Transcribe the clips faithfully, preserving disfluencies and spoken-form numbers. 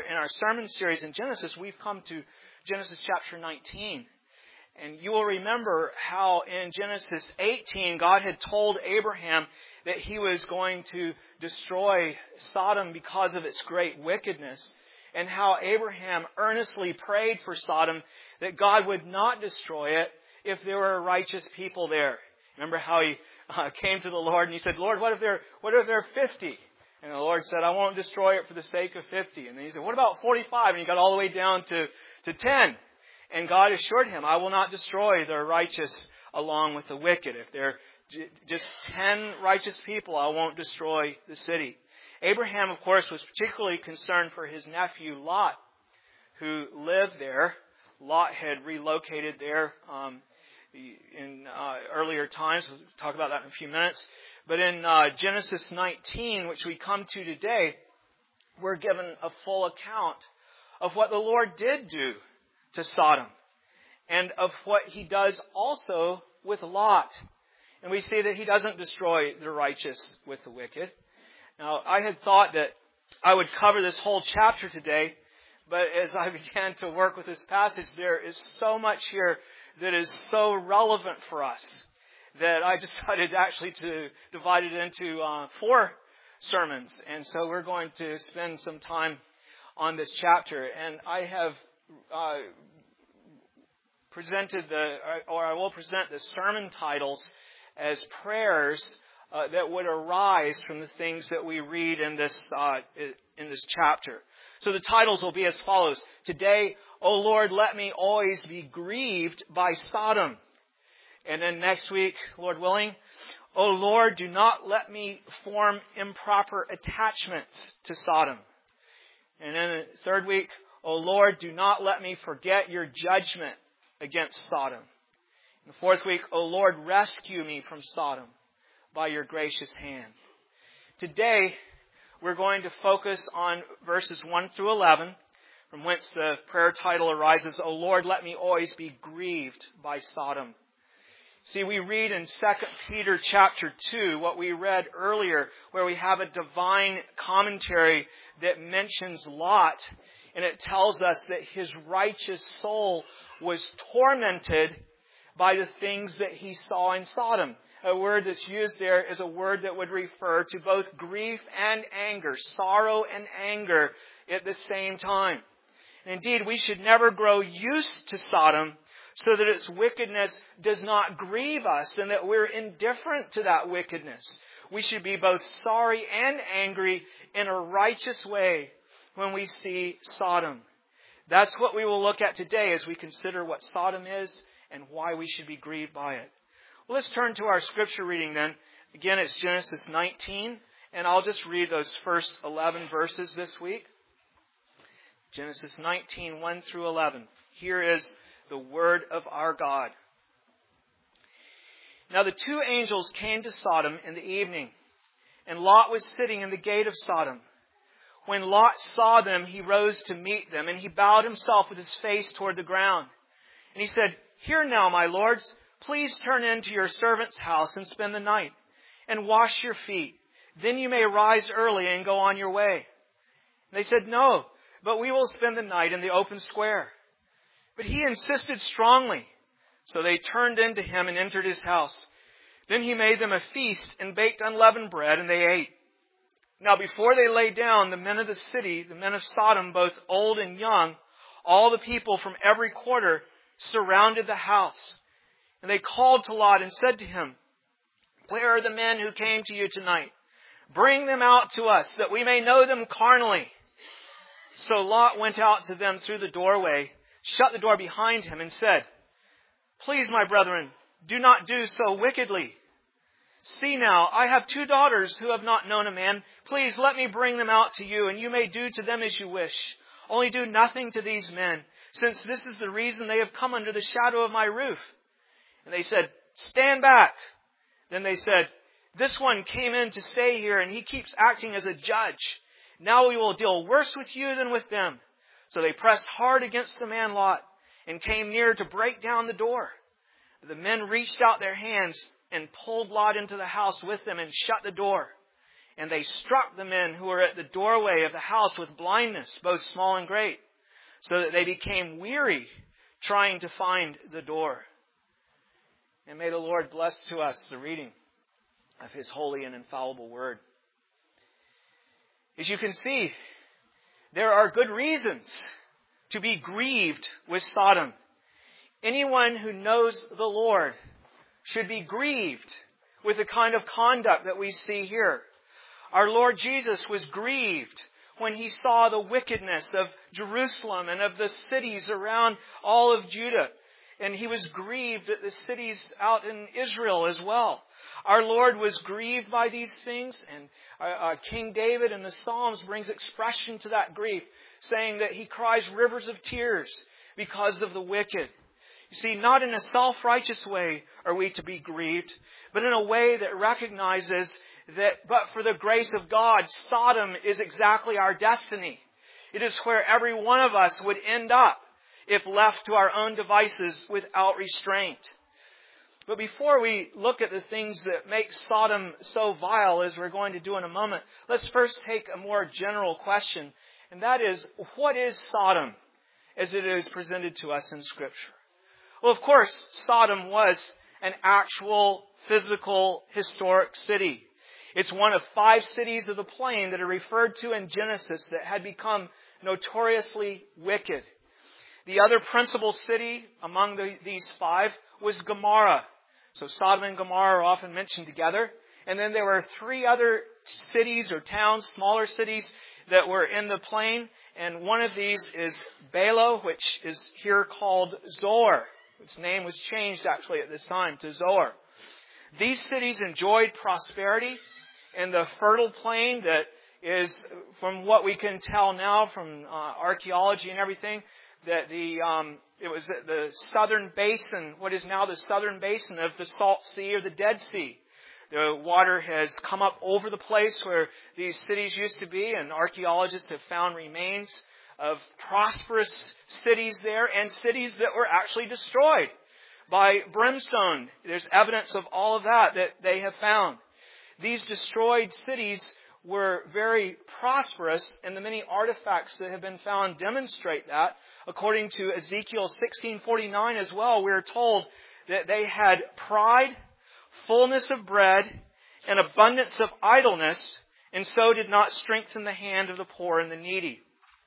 in our sermon series in Genesis, we've come to Genesis chapter nineteen. And you will remember how in Genesis eighteen, God had told Abraham that He was going to destroy Sodom because of its great wickedness. And how Abraham earnestly prayed for Sodom that God would not destroy it if there were righteous people there. Remember how he uh, came to the Lord and he said, Lord, what if there, what if there are fifty? And the Lord said, I won't destroy it for the sake of fifty. And then he said, what about forty-five? And he got all the way down to, to ten. And God assured him, I will not destroy the righteous along with the wicked. If there are j- just ten righteous people, I won't destroy the city. Abraham, of course, was particularly concerned for his nephew Lot, who lived there. Lot had relocated there um, in uh, earlier times. We'll talk about that in a few minutes. But in uh, Genesis nineteen, which we come to today, we're given a full account of what the Lord did do to Sodom and of what He does also with Lot. And we see that He doesn't destroy the righteous with the wicked. Now, I had thought that I would cover this whole chapter today, but as I began to work with this passage, there is so much here that is so relevant for us that I decided actually to divide it into uh, four sermons. And so we're going to spend some time on this chapter. And I have uh, presented the, or I will present the sermon titles as prayers Uh, that would arise from the things that we read in this uh, in this chapter. So the titles will be as follows. Today, O Lord, let me always be grieved by Sodom. And then next week, Lord willing, O Lord, do not let me form improper attachments to Sodom. And then the third week, O Lord, do not let me forget your judgment against Sodom. And the fourth week, O Lord, rescue me from Sodom by your gracious hand. Today, we're going to focus on verses one through eleven, from whence the prayer title arises, O Lord, let me always be grieved by Sodom. See, we read in Second Peter chapter two, what we read earlier, where we have a divine commentary that mentions Lot, and it tells us that his righteous soul was tormented by the things that he saw in Sodom. A word that's used there is a word that would refer to both grief and anger, sorrow and anger at the same time. And indeed, we should never grow used to Sodom so that its wickedness does not grieve us and that we're indifferent to that wickedness. We should be both sorry and angry in a righteous way when we see Sodom. That's what we will look at today as we consider what Sodom is and why we should be grieved by it. Well, let's turn to our scripture reading then. Again, it's Genesis nineteen, and I'll just read those first eleven verses this week. Genesis nineteen, one through eleven. Here is the word of our God. Now the two angels came to Sodom in the evening, and Lot was sitting in the gate of Sodom. When Lot saw them, he rose to meet them, and he bowed himself with his face toward the ground. And he said, Hear now, my lords, please turn into your servant's house and spend the night, and wash your feet. Then you may rise early and go on your way. And they said, No, but we will spend the night in the open square. But he insisted strongly. So they turned into him and entered his house. Then he made them a feast and baked unleavened bread, and they ate. Now before they lay down, the men of the city, the men of Sodom, both old and young, all the people from every quarter, surrounded the house. And they called to Lot and said to him, Where are the men who came to you tonight? Bring them out to us, that we may know them carnally. So Lot went out to them through the doorway, shut the door behind him, and said, Please, my brethren, do not do so wickedly. See now, I have two daughters who have not known a man. Please let me bring them out to you, and you may do to them as you wish. Only do nothing to these men, since this is the reason they have come under the shadow of my roof. And they said, Stand back. Then they said, This one came in to stay here, and he keeps acting as a judge. Now we will deal worse with you than with them. So they pressed hard against the man Lot, and came near to break down the door. The men reached out their hands and pulled Lot into the house with them and shut the door. And they struck the men who were at the doorway of the house with blindness, both small and great, so that they became weary trying to find the door. And may the Lord bless to us the reading of His holy and infallible word. As you can see, there are good reasons to be grieved with Sodom. Anyone who knows the Lord should be grieved with the kind of conduct that we see here. Our Lord Jesus was grieved when He saw the wickedness of Jerusalem and of the cities around all of Judah. And He was grieved at the cities out in Israel as well. Our Lord was grieved by these things, and uh, uh, King David in the Psalms brings expression to that grief, saying that he cries rivers of tears because of the wicked. You see, not in a self-righteous way are we to be grieved, but in a way that recognizes that but for the grace of God, Sodom is exactly our destiny. It is where every one of us would end up if left to our own devices without restraint. But before we look at the things that make Sodom so vile, as we're going to do in a moment, let's first take a more general question, and that is, what is Sodom as it is presented to us in Scripture? Well, of course, Sodom was an actual, physical, historic city. It's one of five cities of the plain that are referred to in Genesis that had become notoriously wicked. The other principal city among the, these five was Gomorrah. So Sodom and Gomorrah are often mentioned together. And then there were three other cities or towns, smaller cities, that were in the plain. And one of these is Bela, which is here called Zoar. Its name was changed actually at this time to Zoar. These cities enjoyed prosperity in the fertile plain that is, from what we can tell now from uh, archaeology and everything, that the um, it was the southern basin, what is now the southern basin of the Salt Sea or the Dead Sea. The water has come up over the place where these cities used to be, and archaeologists have found remains of prosperous cities there and cities that were actually destroyed by brimstone. There's evidence of all of that that they have found. These destroyed cities were very prosperous, and the many artifacts that have been found demonstrate that. According to Ezekiel sixteen forty-nine as well, we are told that they had pride, fullness of bread, and abundance of idleness, and so did not strengthen the hand of the poor and the needy.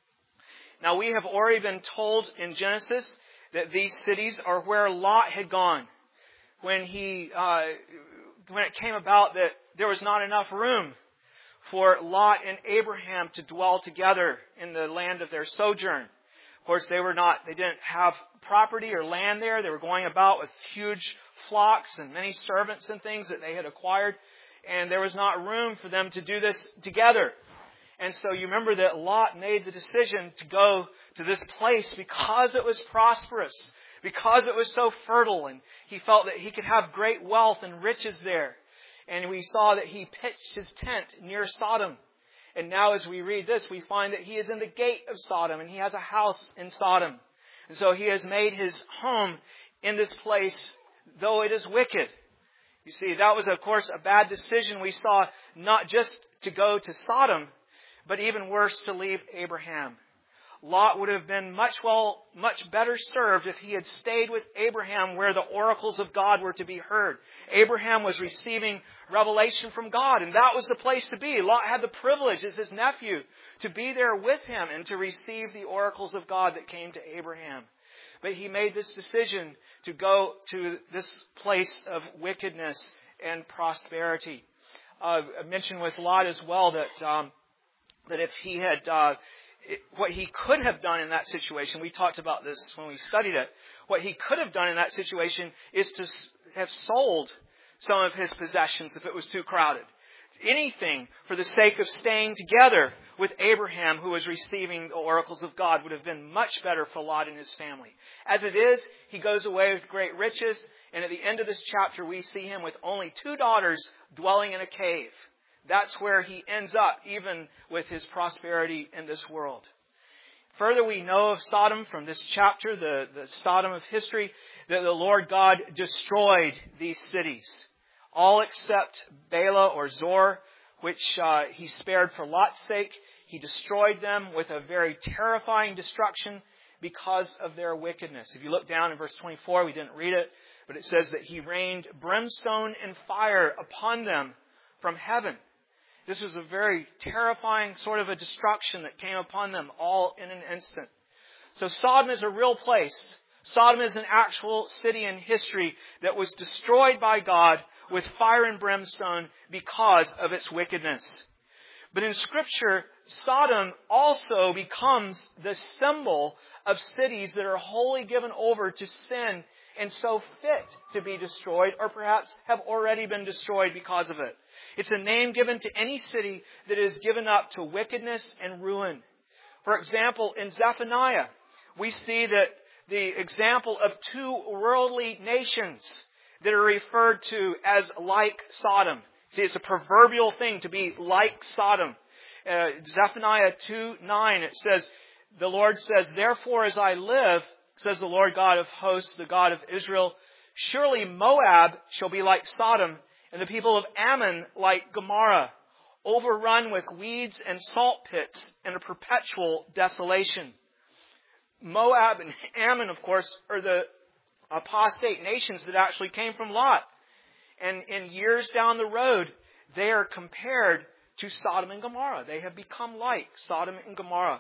Now, we have already been told in Genesis that these cities are where Lot had gone when he, uh, when it came about that there was not enough room for Lot and Abraham to dwell together in the land of their sojourn. Of course, they were not, they didn't have property or land there. They were going about with huge flocks and many servants and things that they had acquired. And there was not room for them to do this together. And so you remember that Lot made the decision to go to this place because it was prosperous, because it was so fertile, and he felt that he could have great wealth and riches there. And we saw that he pitched his tent near Sodom. And now as we read this, we find that he is in the gate of Sodom, and he has a house in Sodom. And so he has made his home in this place, though it is wicked. You see, that was, of course, a bad decision. We saw not just to go to Sodom, but even worse, to leave Abraham. Lot would have been much well, much better served if he had stayed with Abraham where the oracles of God were to be heard. Abraham was receiving revelation from God, and that was the place to be. Lot had the privilege as his nephew to be there with him and to receive the oracles of God that came to Abraham. But he made this decision to go to this place of wickedness and prosperity. Uh, I mentioned with Lot as well that um, that if he had uh, what he could have done in that situation, we talked about this when we studied it, what he could have done in that situation is to have sold some of his possessions if it was too crowded. Anything for the sake of staying together with Abraham, who was receiving the oracles of God, would have been much better for Lot and his family. As it is, he goes away with great riches, and at the end of this chapter we see him with only two daughters dwelling in a cave. That's where he ends up, even with his prosperity in this world. Further, we know of Sodom from this chapter, the, the Sodom of history, that the Lord God destroyed these cities. All except Bela or Zoar, which uh, he spared for Lot's sake. He destroyed them with a very terrifying destruction because of their wickedness. If you look down in verse twenty-four, we didn't read it, but it says that he rained brimstone and fire upon them from heaven. This was a very terrifying sort of a destruction that came upon them all in an instant. So Sodom is a real place. Sodom is an actual city in history that was destroyed by God with fire and brimstone because of its wickedness. But in Scripture, Sodom also becomes the symbol of cities that are wholly given over to sin and so fit to be destroyed, or perhaps have already been destroyed because of it. It's a name given to any city that is given up to wickedness and ruin. For example, in Zephaniah, we see that the example of two worldly nations that are referred to as like Sodom. See, it's a proverbial thing to be like Sodom. Uh, Zephaniah two nine, it says, the Lord says, "Therefore as I live, says the Lord God of hosts, the God of Israel, surely Moab shall be like Sodom, and the people of Ammon like Gomorrah, overrun with weeds and salt pits and a perpetual desolation." Moab and Ammon, of course, are the apostate nations that actually came from Lot. And in years down the road, they are compared to Sodom and Gomorrah. They have become like Sodom and Gomorrah.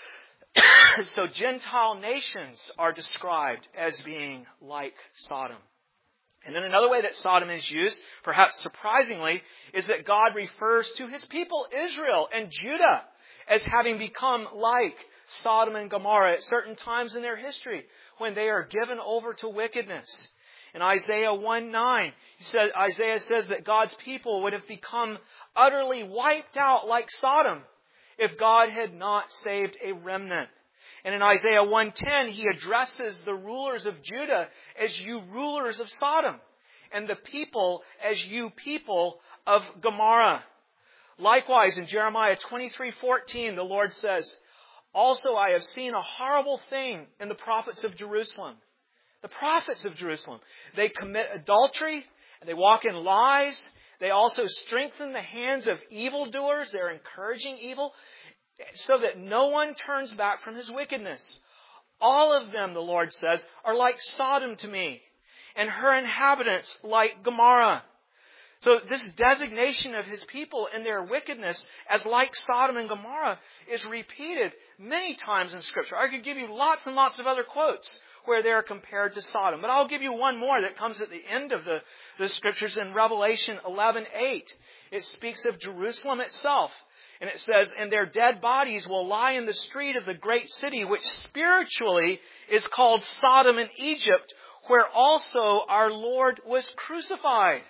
So Gentile nations are described as being like Sodom. And then another way that Sodom is used, perhaps surprisingly, is that God refers to His people Israel and Judah as having become like Sodom and Gomorrah at certain times in their history when they are given over to wickedness. In Isaiah one nine, he said, Isaiah says that God's people would have become utterly wiped out like Sodom if God had not saved a remnant. And in Isaiah one ten, he addresses the rulers of Judah as you rulers of Sodom, and the people as you people of Gomorrah. Likewise, in Jeremiah twenty-three fourteen, the Lord says, "Also I have seen a horrible thing in the prophets of Jerusalem." The prophets of Jerusalem. They commit adultery, and they walk in lies. They also strengthen the hands of evildoers. They're encouraging evil, so that no one turns back from his wickedness. All of them, the Lord says, are like Sodom to me, and her inhabitants like Gomorrah. So this designation of His people and their wickedness as like Sodom and Gomorrah is repeated many times in Scripture. I could give you lots and lots of other quotes where they are compared to Sodom. But I'll give you one more that comes at the end of the, the Scriptures in Revelation eleven eight. It speaks of Jerusalem itself. And it says, "And their dead bodies will lie in the street of the great city, which spiritually is called Sodom and Egypt, where also our Lord was crucified."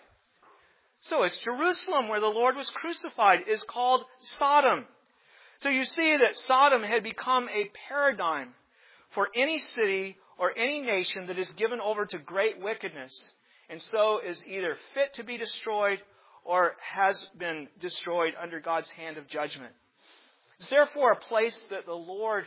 So it's Jerusalem where the Lord was crucified is called Sodom. So you see that Sodom had become a paradigm for any city or any nation that is given over to great wickedness, and so is either fit to be destroyed or has been destroyed under God's hand of judgment. It's therefore a place that the Lord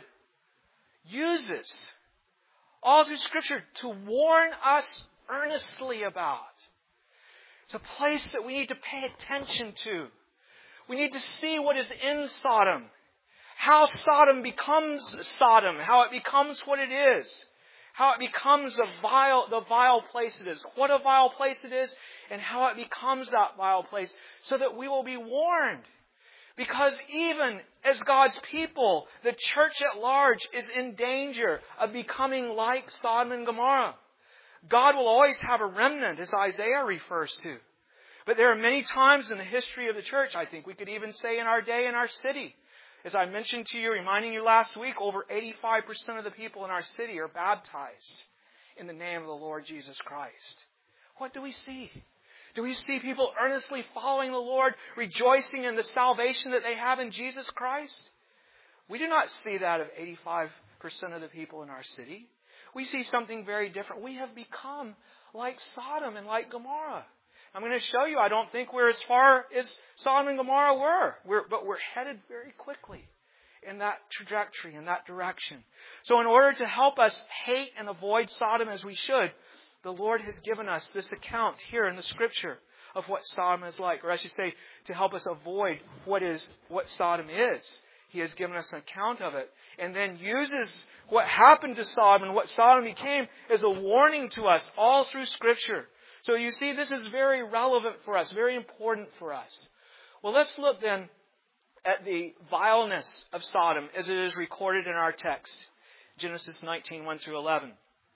uses all through Scripture to warn us earnestly about. It's a place that we need to pay attention to. We need to see what is in Sodom, how Sodom becomes Sodom, how it becomes what it is, how it becomes a vile, the vile place it is, what a vile place it is, and how it becomes that vile place, so that we will be warned. Because even as God's people, the church at large is in danger of becoming like Sodom and Gomorrah. God will always have a remnant, as Isaiah refers to. But there are many times in the history of the church, I think we could even say in our day, in our city. As I mentioned to you, reminding you last week, over eighty-five percent of the people in our city are baptized in the name of the Lord Jesus Christ. What do we see? Do we see people earnestly following the Lord, rejoicing in the salvation that they have in Jesus Christ? We do not see that of eighty-five percent of the people in our city. We see something very different. We have become like Sodom and like Gomorrah. I'm going to show you, I don't think we're as far as Sodom and Gomorrah were, we're, but we're headed very quickly in that trajectory, in that direction. So in order to help us hate and avoid Sodom as we should, the Lord has given us this account here in the Scripture of what Sodom is like, or I should say, to help us avoid what is what Sodom is. He has given us an account of it, and then uses what happened to Sodom and what Sodom became as a warning to us all through Scripture. So you see, this is very relevant for us, very important for us. Well, let's look then at the vileness of Sodom as it is recorded in our text, Genesis nineteen, one through eleven.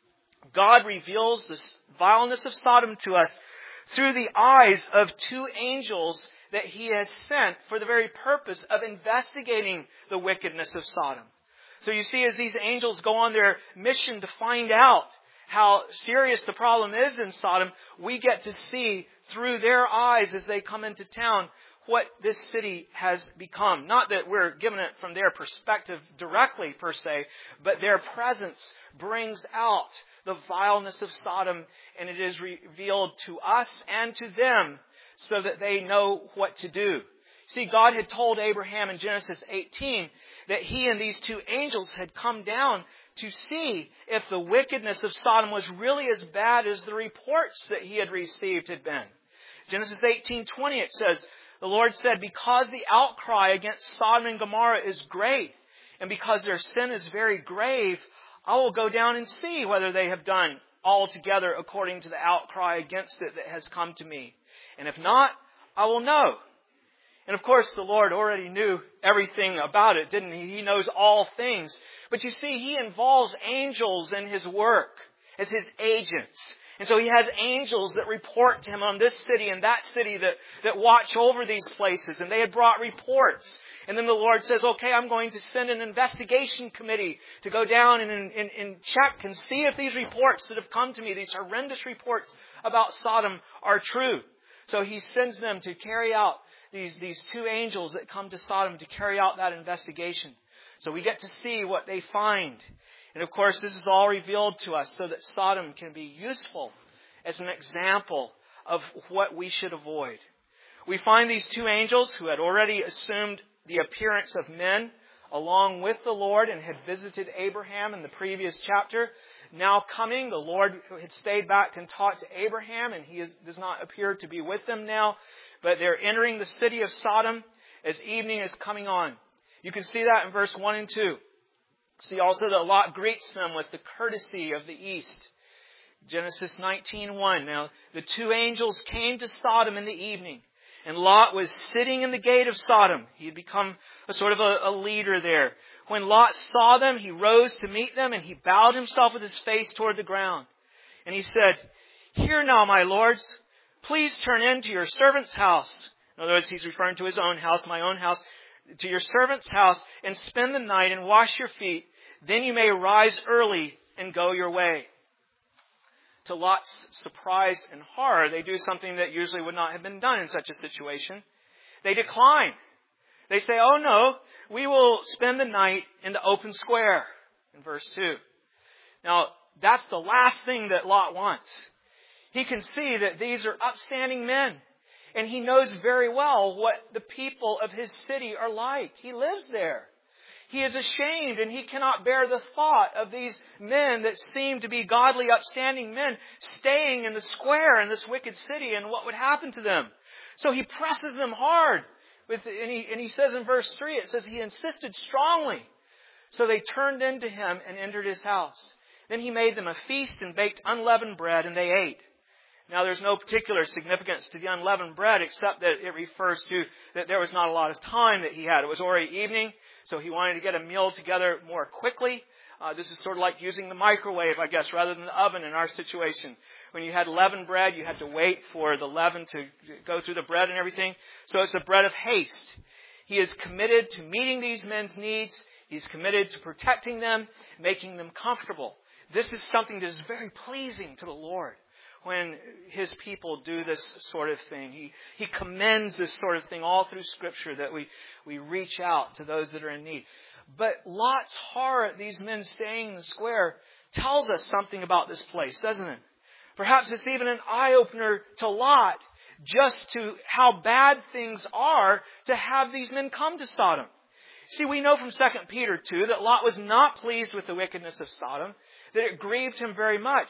God reveals this vileness of Sodom to us through the eyes of two angels that He has sent for the very purpose of investigating the wickedness of Sodom. So you see, as these angels go on their mission to find out how serious the problem is in Sodom, we get to see through their eyes as they come into town what this city has become. Not that we're given it from their perspective directly per se, but their presence brings out the vileness of Sodom, and it is revealed to us and to them so that they know what to do. See, God had told Abraham in Genesis eighteen that he and these two angels had come down to see if the wickedness of Sodom was really as bad as the reports that he had received had been. Genesis eighteen twenty, it says, the Lord said, because the outcry against Sodom and Gomorrah is great, and because their sin is very grave, I will go down and see whether they have done altogether according to the outcry against it that has come to me. And if not, I will know. And of course, the Lord already knew everything about it, didn't He? He knows all things. But you see, He involves angels in His work as His agents. And so He has angels that report to Him on this city and that city that, that watch over these places. And they had brought reports. And then the Lord says, okay, I'm going to send an investigation committee to go down and, and, and check and see if these reports that have come to me, these horrendous reports about Sodom, are true. So He sends them to carry out these, these two angels that come to Sodom to carry out that investigation. So we get to see what they find. And of course, this is all revealed to us so that Sodom can be useful as an example of what we should avoid. We find these two angels who had already assumed the appearance of men along with the Lord and had visited Abraham in the previous chapter. Now coming, the Lord had stayed back and talked to Abraham, and He is, does not appear to be with them now. But they're entering the city of Sodom as evening is coming on. You can see that in verse one and two. See also that Lot greets them with the courtesy of the east. Genesis nineteen one. Now, the two angels came to Sodom in the evening, and Lot was sitting in the gate of Sodom. He had become a sort of a, a leader there. When Lot saw them, he rose to meet them, and he bowed himself with his face toward the ground. And he said, "Hear now, my lords, please turn into your servant's house." In other words, he's referring to his own house, my own house. "To your servant's house, and spend the night, and wash your feet. Then you may rise early and go your way." To Lot's surprise and horror, they do something that usually would not have been done in such a situation. They decline. They say, "Oh no, we will spend the night in the open square," in verse two. Now, that's the last thing that Lot wants. He can see that these are upstanding men. And he knows very well what the people of his city are like. He lives there. He is ashamed, and he cannot bear the thought of these men that seem to be godly, upstanding men staying in the square in this wicked city, and what would happen to them. So he presses them hard. With, and, he, and he says in verse three, it says he insisted strongly. So they turned into him and entered his house. Then he made them a feast and baked unleavened bread, and they ate. Now, there's no particular significance to the unleavened bread except that it refers to that there was not a lot of time that he had. It was already evening, so he wanted to get a meal together more quickly. Uh, this is sort of like using the microwave, I guess, rather than the oven in our situation. When you had leavened bread, you had to wait for the leaven to go through the bread and everything. So it's a bread of haste. He is committed to meeting these men's needs. He's committed to protecting them, making them comfortable. This is something that is very pleasing to the Lord. When His people do this sort of thing. He, he commends this sort of thing all through Scripture, that we, we reach out to those that are in need. But Lot's horror at these men staying in the square tells us something about this place, doesn't it? Perhaps it's even an eye-opener to Lot, just to how bad things are to have these men come to Sodom. See, we know from Second Peter two that Lot was not pleased with the wickedness of Sodom, that it grieved him very much.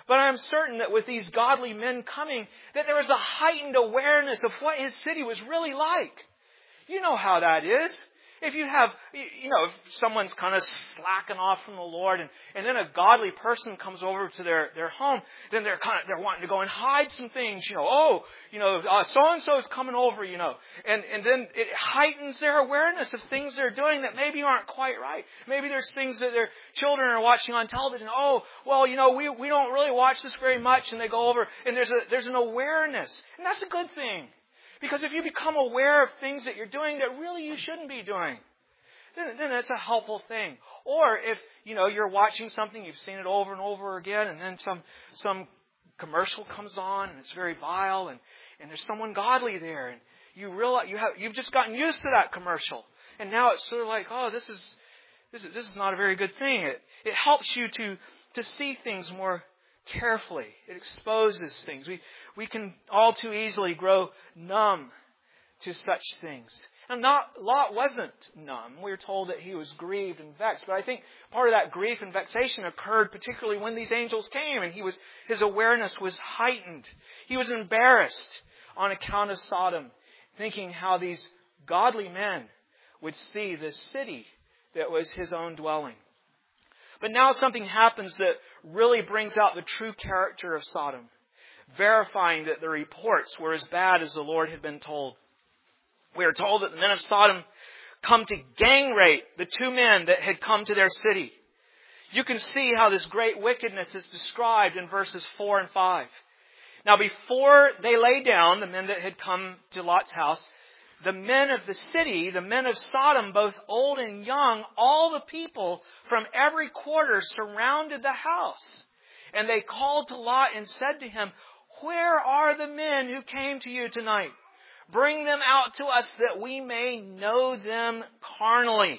But I'm certain that with these godly men coming, that there was a heightened awareness of what his city was really like. You know how that is. If you have, you know, if someone's kind of slacking off from the Lord, and, and then a godly person comes over to their, their home, then they're kind of, they're wanting to go and hide some things, you know, oh, you know, uh, so-and-so is coming over, you know, and, and then it heightens their awareness of things they're doing that maybe aren't quite right. Maybe there's things that their children are watching on television. Oh, well, you know, we, we don't really watch this very much, and they go over, and there's a, there's an awareness, and that's a good thing. Because if you become aware of things that you're doing that really you shouldn't be doing, then, then that's a helpful thing. Or if, you know, you're watching something, you've seen it over and over again, and then some some commercial comes on, and it's very vile, and, and there's someone godly there, and you realize you have you've just gotten used to that commercial, and now it's sort of like, oh, this is this is this is not a very good thing. It it helps you to to see things more carefully. It exposes things. We we can all too easily grow numb to such things. And not, Lot wasn't numb. We were told that he was grieved and vexed. But I think part of that grief and vexation occurred particularly when these angels came, and he was his awareness was heightened. He was embarrassed on account of Sodom, thinking how these godly men would see this city that was his own dwelling. But now something happens that really brings out the true character of Sodom, verifying that the reports were as bad as the Lord had been told. We are told that the men of Sodom come to gang rape the two men that had come to their city. You can see how this great wickedness is described in verses four and five. Now before they lay down, the men that had come to Lot's house, the men of the city, the men of Sodom, both old and young, all the people from every quarter surrounded the house. And they called to Lot and said to him, "Where are the men who came to you tonight? Bring them out to us that we may know them carnally."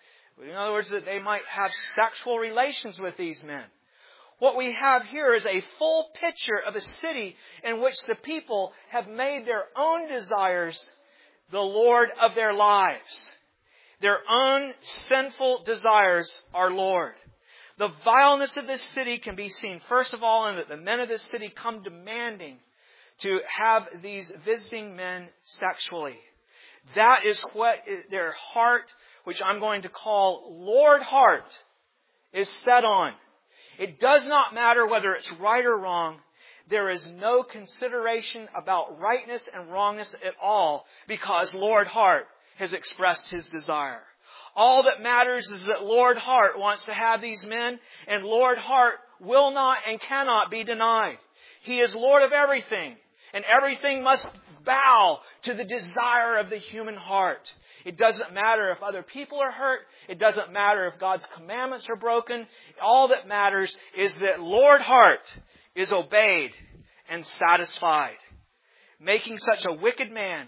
In other words, that they might have sexual relations with these men. What we have here is a full picture of a city in which the people have made their own desires the Lord of their lives. Their own sinful desires are Lord. The vileness of this city can be seen, first of all, in that the men of this city come demanding to have these visiting men sexually. That is what their heart, which I'm going to call Lord heart, is set on. It does not matter whether it's right or wrong. There is no consideration about rightness and wrongness at all, because Lord heart has expressed his desire. All that matters is that Lord heart wants to have these men, and Lord heart will not and cannot be denied. He is Lord of everything, and everything must bow to the desire of the human heart. It doesn't matter if other people are hurt. It doesn't matter if God's commandments are broken. All that matters is that Lord heart is obeyed and satisfied. Making such a wicked man,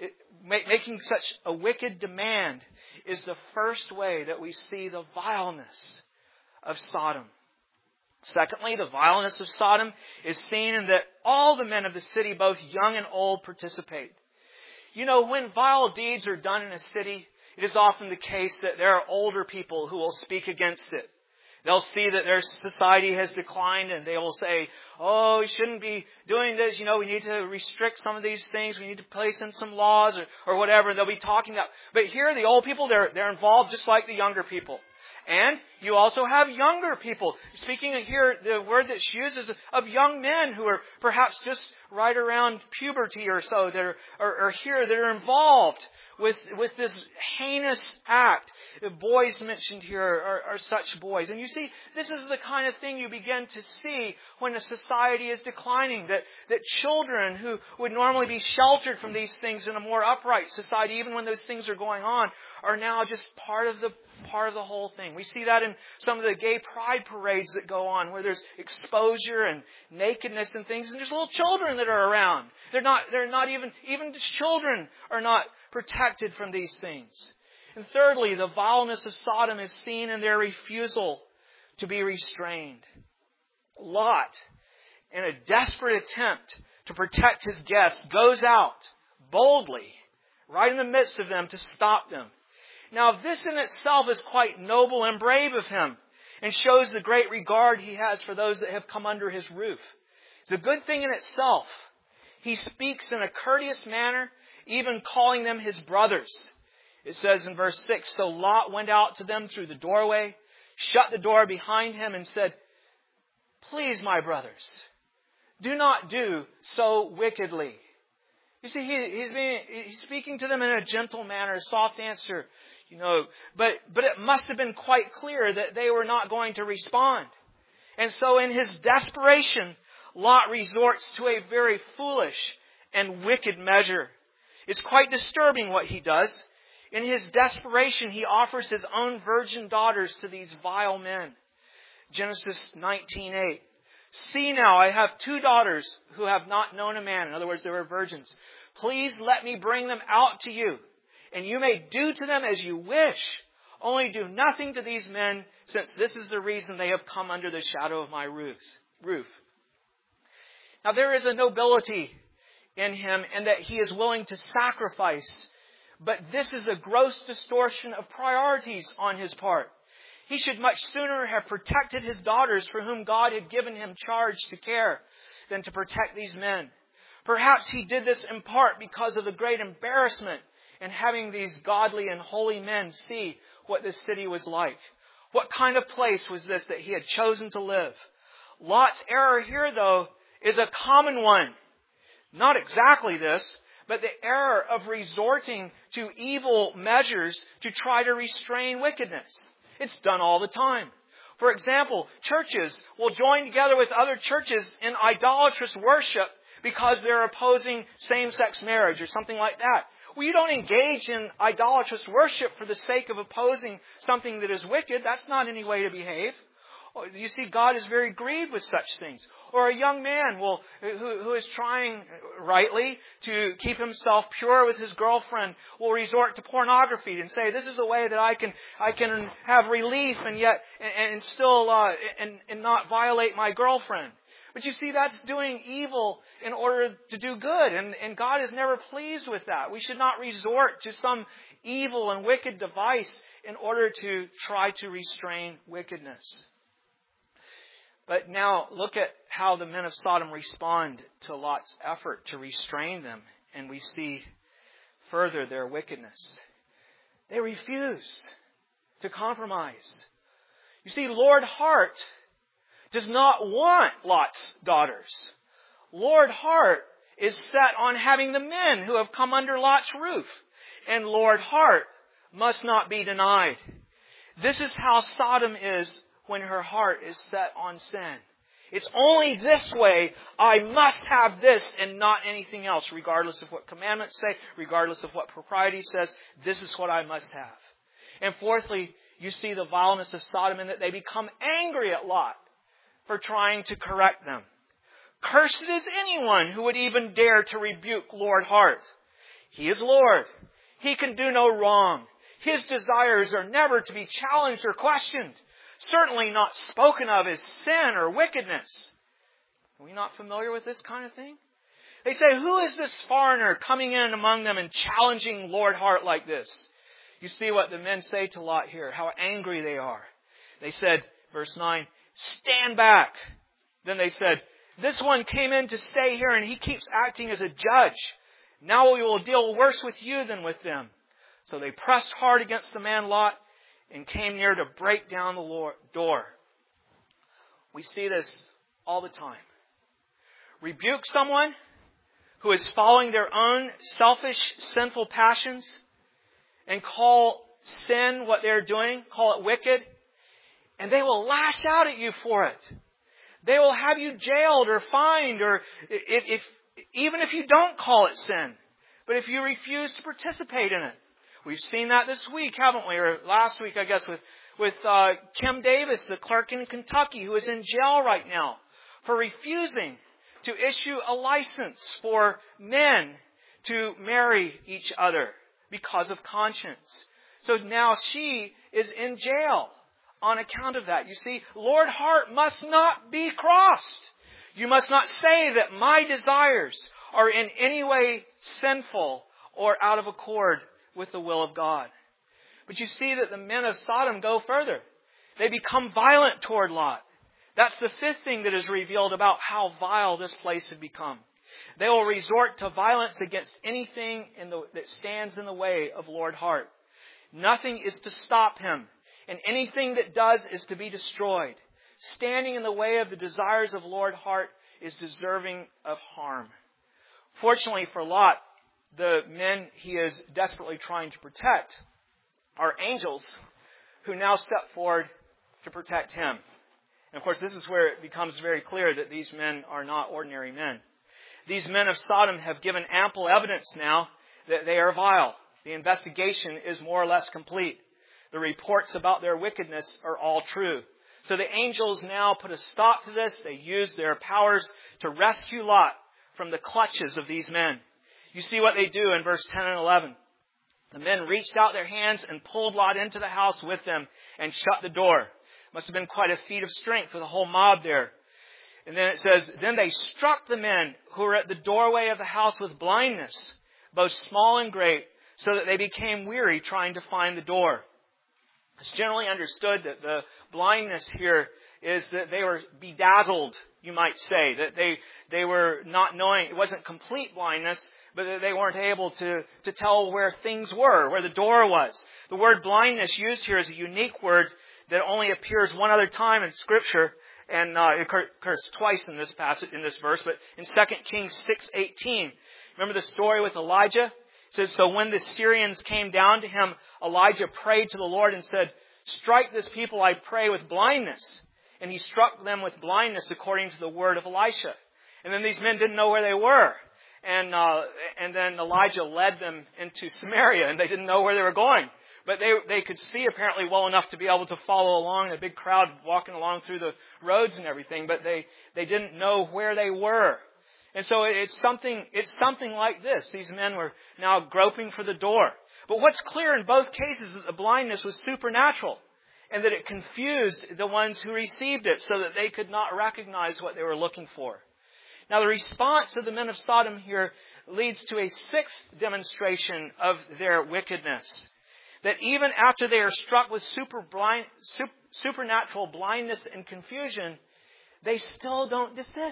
making such a wicked demand is the first way that we see the vileness of Sodom. Secondly, the vileness of Sodom is seen in that all the men of the city, both young and old, participate. You know, when vile deeds are done in a city, it is often the case that there are older people who will speak against it. They'll see that their society has declined, and they will say, "Oh, we shouldn't be doing this. You know, we need to restrict some of these things. We need to place in some laws," or, or whatever. They'll be talking about. But here, the old people, they're, they're involved just like the younger people. And you also have younger people. Speaking of here, the word that's used is of young men who are perhaps just right around puberty or so, that are, are, are here, that are involved with, with this heinous act. The boys mentioned here are, are such boys. And you see, this is the kind of thing you begin to see when a society is declining, that, that children who would normally be sheltered from these things in a more upright society, even when those things are going on, are now just part of the part of the whole thing. We see that in some of the gay pride parades that go on, where there's exposure and nakedness and things, and there's little children that are around. They're not, they're not even, even children are not protected from these things. And thirdly, the vileness of Sodom is seen in their refusal to be restrained. Lot, in a desperate attempt to protect his guests, goes out boldly, right in the midst of them, to stop them. Now, this in itself is quite noble and brave of him. and shows the great regard he has for those that have come under his roof. It's a good thing in itself. He speaks in a courteous manner, even calling them his brothers. It says in verse six, so Lot went out to them through the doorway, shut the door behind him, and said, please, my brothers, do not do so wickedly. You see, he, he's, being, he's speaking to them in a gentle manner, a soft answer, you know, but, but it must have been quite clear that they were not going to respond. And so in his desperation, Lot resorts to a very foolish and wicked measure. It's quite disturbing what he does. In his desperation, he offers his own virgin daughters to these vile men. Genesis nineteen eight. See now, I have two daughters who have not known a man. In other words, they were virgins. Please let me bring them out to you, and you may do to them as you wish. Only do nothing to these men, since this is the reason they have come under the shadow of my roof. Now there is a nobility in him, and that he is willing to sacrifice. But this is a gross distortion of priorities on his part. He should much sooner have protected his daughters for whom God had given him charge to care than to protect these men. Perhaps he did this in part because of the great embarrassment in having these godly and holy men see what this city was like. What kind of place was this that he had chosen to live? Lot's error here, though, is a common one. Not exactly this, but the error of resorting to evil measures to try to restrain wickedness. It's done all the time. For example, churches will join together with other churches in idolatrous worship because they're opposing same-sex marriage or something like that. Well, you don't engage in idolatrous worship for the sake of opposing something that is wicked. That's not any way to behave. You see, God is very grieved with such things. Or a young man will, who, who is trying rightly to keep himself pure with his girlfriend will resort to pornography and say, this is a way that I can I can have relief and yet and, and still uh, and, and not violate my girlfriend. But you see, that's doing evil in order to do good. And, and God is never pleased with that. We should not resort to some evil and wicked device in order to try to restrain wickedness. But now look at how the men of Sodom respond to Lot's effort to restrain them. And we see further their wickedness. They refuse to compromise. You see, Lord Hart does not want Lot's daughters. Lord Hart is set on having the men who have come under Lot's roof. And Lord Hart must not be denied. This is how Sodom is when her heart is set on sin. It's only this way. I must have this and not anything else, regardless of what commandments say, regardless of what propriety says. This is what I must have. And fourthly, you see the vileness of Sodom in that they become angry at Lot for trying to correct them. Cursed is anyone who would even dare to rebuke Lord Hart. He is Lord. He can do no wrong. His desires are never to be challenged or questioned. Certainly not spoken of as sin or wickedness. Are we not familiar with this kind of thing? They say, who is this foreigner coming in among them and challenging Lord Hart like this? You see what the men say to Lot here, how angry they are. They said, verse nine, stand back. Then they said, this one came in to stay here and he keeps acting as a judge. Now we will deal worse with you than with them. So they pressed hard against the man Lot and came near to break down the door. We see this all the time. Rebuke someone who is following their own selfish, sinful passions and call sin what they're doing, call it wicked, and they will lash out at you for it. They will have you jailed or fined, or if, if even if you don't call it sin, but if you refuse to participate in it. We've seen that this week, haven't we? Or last week, I guess, with, with uh, Kim Davis, the clerk in Kentucky, who is in jail right now for refusing to issue a license for men to marry each other because of conscience. So now she is in jail on account of that. You see, Lord Hart must not be crossed. You must not say that my desires are in any way sinful or out of accord with the will of God. But you see that the men of Sodom go further. They become violent toward Lot. That's the fifth thing that is revealed about how vile this place had become. They will resort to violence against anything in the, that stands in the way of Lord Hart. Nothing is to stop him, and anything that does is to be destroyed. Standing in the way of the desires of Lord Hart is deserving of harm. Fortunately for Lot, the men he is desperately trying to protect are angels who now step forward to protect him. And of course, this is where it becomes very clear that these men are not ordinary men. These men of Sodom have given ample evidence now that they are vile. The investigation is more or less complete. The reports about their wickedness are all true. So the angels now put a stop to this. They use their powers to rescue Lot from the clutches of these men. You see what they do in verse ten and eleven. The men reached out their hands and pulled Lot into the house with them and shut the door. Must have been quite a feat of strength for the whole mob there. And then it says, then they struck the men who were at the doorway of the house with blindness, both small and great, so that they became weary trying to find the door. It's generally understood that the blindness here is that they were bedazzled, you might say, that they, they were not knowing, it wasn't complete blindness, but that they weren't able to, to tell where things were, where the door was. The word blindness used here is a unique word that only appears one other time in Scripture, and uh, it occurs twice in this passage, in this verse, but in Second Kings six eighteen. Remember the story with Elijah? It says, so when the Syrians came down to him, Elijah prayed to the Lord and said, strike this people, I pray, with blindness. And he struck them with blindness according to the word of Elisha. And then these men didn't know where they were. And uh, and then Elijah led them into Samaria, and they didn't know where they were going. But they they could see apparently well enough to be able to follow along, a big crowd walking along through the roads and everything, but they, they didn't know where they were. And so it's something it's something like this. These men were now groping for the door. But what's clear in both cases is that the blindness was supernatural, and that it confused the ones who received it so that they could not recognize what they were looking for. Now the response of the men of Sodom here leads to a sixth demonstration of their wickedness. That even after they are struck with super blind, super, supernatural blindness and confusion, they still don't desist.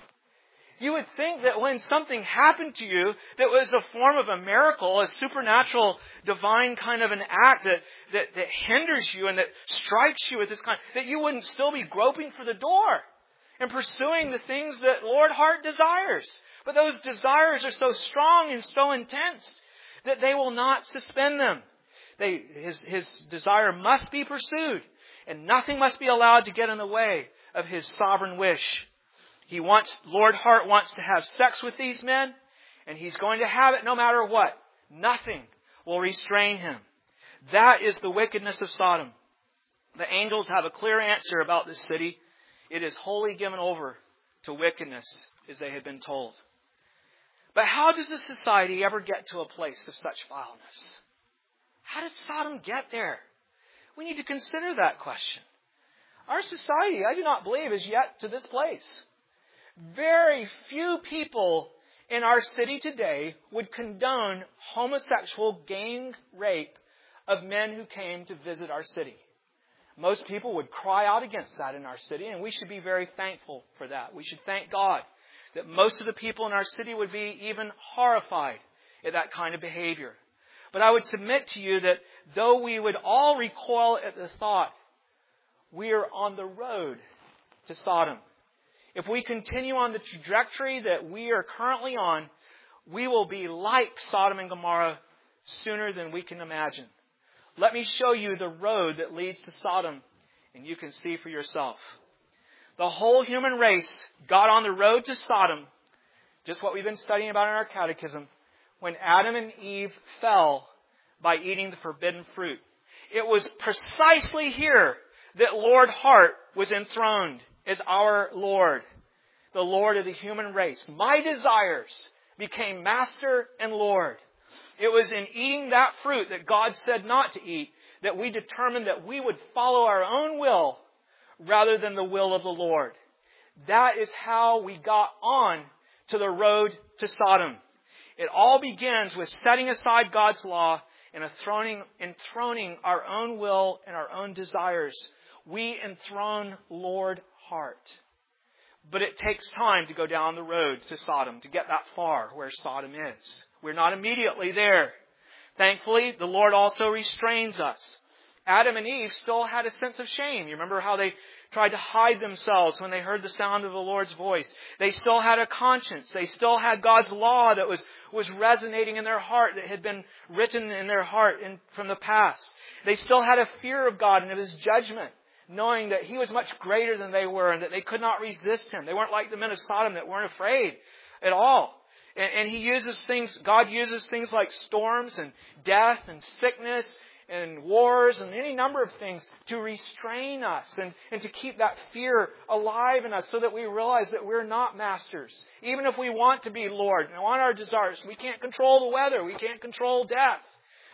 You would think that when something happened to you that was a form of a miracle, a supernatural, divine kind of an act that, that, that hinders you and that strikes you with this kind, that you wouldn't still be groping for the door and pursuing the things that Lord Hart desires. But those desires are so strong and so intense that they will not suspend them. They, his, his desire must be pursued, and nothing must be allowed to get in the way of his sovereign wish. He wants, Lord Hart wants to have sex with these men, and he's going to have it no matter what. Nothing will restrain him. That is the wickedness of Sodom. The angels have a clear answer about this city. It is wholly given over to wickedness, as they had been told. But how does a society ever get to a place of such vileness? How did Sodom get there? We need to consider that question. Our society, I do not believe, is yet to this place. Very few people in our city today would condone homosexual gang rape of men who came to visit our city. Most people would cry out against that in our city, and we should be very thankful for that. We should thank God that most of the people in our city would be even horrified at that kind of behavior. But I would submit to you that though we would all recoil at the thought, we are on the road to Sodom. If we continue on the trajectory that we are currently on, we will be like Sodom and Gomorrah sooner than we can imagine. Let me show you the road that leads to Sodom, and you can see for yourself. The whole human race got on the road to Sodom, just what we've been studying about in our catechism, when Adam and Eve fell by eating the forbidden fruit. It was precisely here that Lord Hart was enthroned as our Lord, the Lord of the human race. My desires became master and Lord. It was in eating that fruit that God said not to eat that we determined that we would follow our own will rather than the will of the Lord. That is how we got on to the road to Sodom. It all begins with setting aside God's law and enthroning, enthroning our own will and our own desires. we enthrone Lord heart. But it takes time to go down the road to Sodom, to get that far where Sodom is. We're not immediately there. Thankfully, the Lord also restrains us. Adam and Eve still had a sense of shame. You remember how they tried to hide themselves when they heard the sound of the Lord's voice. They still had a conscience. They still had God's law that was, was resonating in their heart, that had been written in their heart in, from the past. They still had a fear of God and of His judgment, knowing that He was much greater than they were and that they could not resist Him. They weren't like the men of Sodom that weren't afraid at all. And, and He uses things, God uses things like storms and death and sickness and wars and any number of things to restrain us and, and to keep that fear alive in us so that we realize that we're not masters. Even if we want to be Lord and want our desires, we can't control the weather. We can't control death.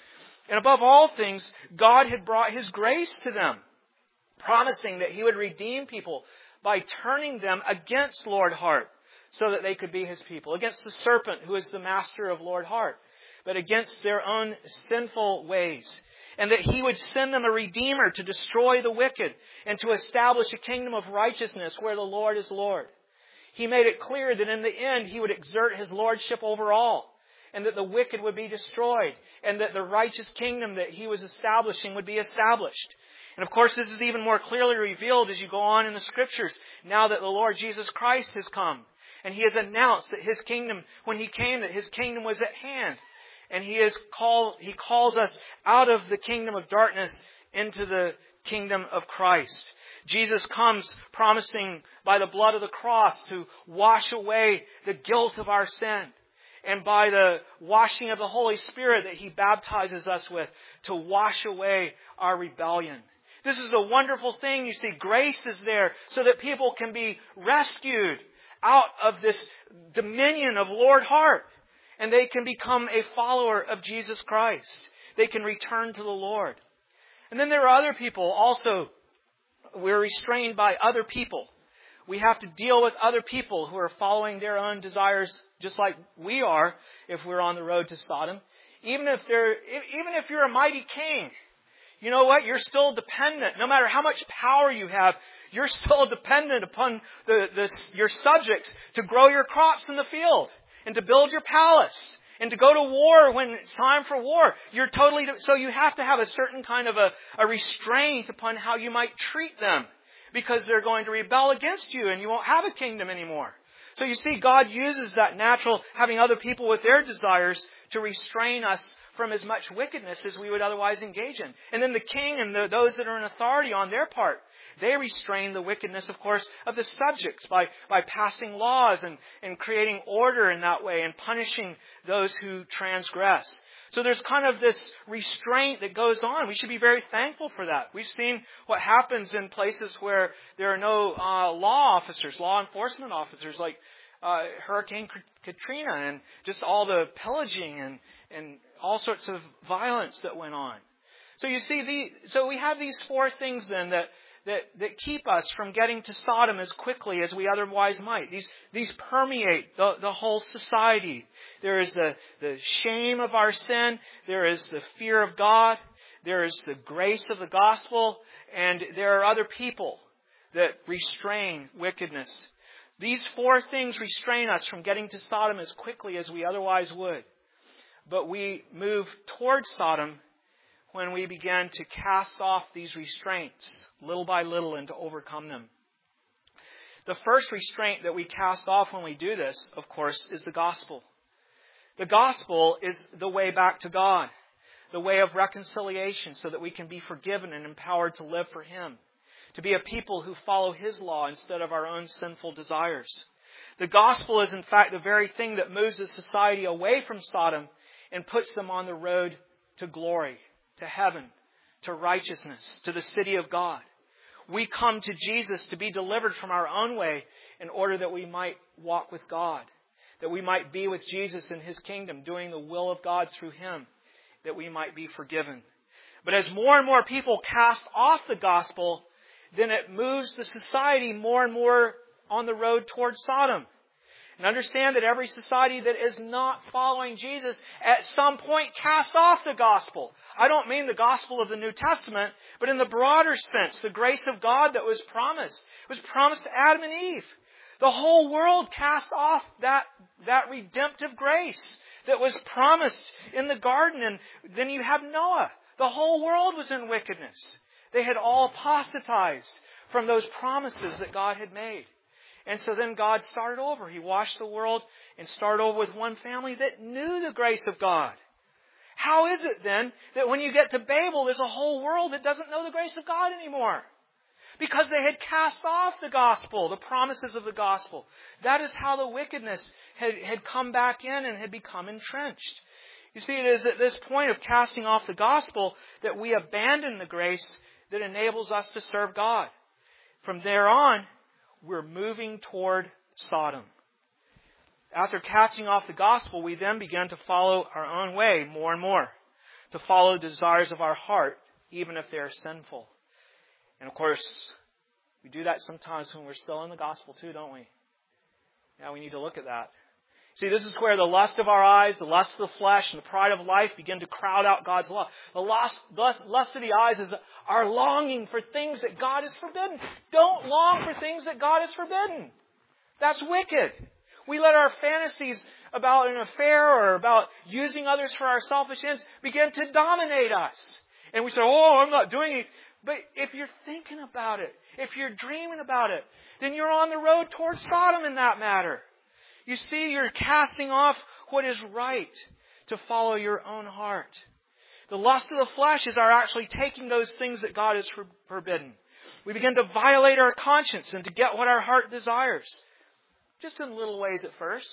And above all things, God had brought His grace to them, promising that He would redeem people by turning them against Lord heart so that they could be His people, against the serpent who is the master of Lord heart, but against their own sinful ways. And that He would send them a Redeemer to destroy the wicked and to establish a kingdom of righteousness where the Lord is Lord. He made it clear that in the end He would exert His lordship over all, and that the wicked would be destroyed, and that the righteous kingdom that He was establishing would be established. And of course, this is even more clearly revealed as you go on in the Scriptures, now that the Lord Jesus Christ has come. And He has announced that His kingdom, when He came, that His kingdom was at hand. And He is called, He calls us out of the kingdom of darkness into the kingdom of Christ. Jesus comes promising by the blood of the cross to wash away the guilt of our sin. And by the washing of the Holy Spirit that He baptizes us with to wash away our rebellion. This is a wonderful thing. You see, grace is there so that people can be rescued out of this dominion of Lord heart. And they can become a follower of Jesus Christ. They can return to the Lord. And then there are other people also. We're restrained by other people. We have to deal with other people who are following their own desires just like we are if we're on the road to Sodom. Even if they're, even if you're a mighty king, you know what? You're still dependent. No matter how much power you have, you're still dependent upon the, the, your subjects to grow your crops in the field and to build your palace and to go to war when it's time for war. You're totally, so you have to have a certain kind of a, a restraint upon how you might treat them because they're going to rebel against you and you won't have a kingdom anymore. So you see, God uses that natural, having other people with their desires to restrain us from as much wickedness as we would otherwise engage in. And then the king and the, those that are in authority on their part, they restrain the wickedness, of course, of the subjects by, by passing laws and, and creating order in that way and punishing those who transgress. So there's kind of this restraint that goes on. We should be very thankful for that. We've seen what happens in places where there are no uh, law officers, law enforcement officers, like uh, Hurricane Katrina and just all the pillaging and, and all sorts of violence that went on. So you see, the, so we have these four things then that That, that keep us from getting to Sodom as quickly as we otherwise might. These, these permeate the, the whole society. There is the, the shame of our sin. There is the fear of God. There is the grace of the gospel. And there are other people that restrain wickedness. These four things restrain us from getting to Sodom as quickly as we otherwise would. But we move towards Sodom when we begin to cast off these restraints little by little and to overcome them. The first restraint that we cast off when we do this, of course, is the gospel. The gospel is the way back to God, the way of reconciliation so that we can be forgiven and empowered to live for Him, to be a people who follow His law instead of our own sinful desires. The gospel is, in fact, the very thing that moves the society away from Sodom and puts them on the road to glory, to heaven, to righteousness, to the city of God. We come to Jesus to be delivered from our own way in order that we might walk with God, that we might be with Jesus in His kingdom, doing the will of God through Him, that we might be forgiven. But as more and more people cast off the gospel, then it moves the society more and more on the road towards Sodom. And understand that every society that is not following Jesus at some point casts off the gospel. I don't mean the gospel of the New Testament, but in the broader sense, the grace of God that was promised. It was promised to Adam and Eve. The whole world cast off that, that redemptive grace that was promised in the garden. And then you have Noah. The whole world was in wickedness. They had all apostatized from those promises that God had made. And so then God started over. He washed the world and started over with one family that knew the grace of God. How is it then that when you get to Babel, there's a whole world that doesn't know the grace of God anymore? Because they had cast off the gospel, the promises of the gospel. That is how the wickedness had, had come back in and had become entrenched. You see, it is at this point of casting off the gospel that we abandon the grace that enables us to serve God. From there on, we're moving toward Sodom. After casting off the gospel, we then begin to follow our own way more and more. To follow desires of our heart, even if they are sinful. And of course, we do that sometimes when we're still in the gospel too, don't we? Yeah, we need to look at that. See, this is where the lust of our eyes, the lust of the flesh, and the pride of life begin to crowd out God's law. The lust, lust, lust of the eyes is our longing for things that God has forbidden. Don't long for things that God has forbidden. That's wicked. We let our fantasies about an affair or about using others for our selfish ends begin to dominate us. And we say, oh, I'm not doing it. But if you're thinking about it, if you're dreaming about it, then you're on the road towards Sodom in that matter. You see, you're casting off what is right to follow your own heart. The lust of the flesh is our actually taking those things that God has forbidden. We begin to violate our conscience and to get what our heart desires. Just in little ways at first.